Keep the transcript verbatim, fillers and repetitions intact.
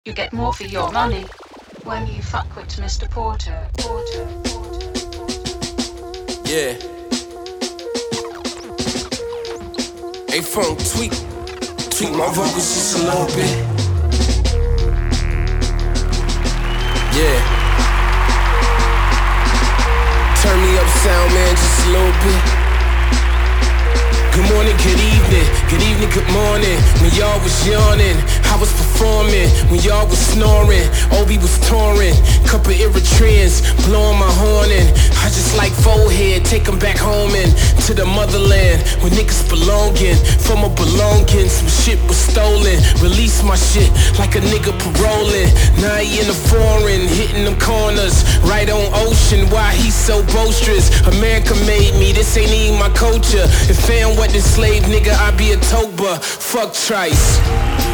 You get more for your money when you fuck with Mister Porter. Porter, Porter, Porter. Yeah. Hey, Funk, tweak, tweak my vocals just a little bit. Yeah. Turn me up, sound man, just a little bit. Good morning, good evening, good evening, good morning. When y'all was yawning, I was performing. When y'all was snoring, Obi was touring. Couple Eritreans blowing my horn in. I just like forehead, take them back home and to the motherland where niggas belonging. From a belonging, some shit was stolen. Release my shit like a nigga paroling. Now he in the foreign, hitting them corners. Right on ocean, why he so boisterous? America made me, this ain't even my culture. If fam what this slave nigga, I be a toba. Fuck Trice.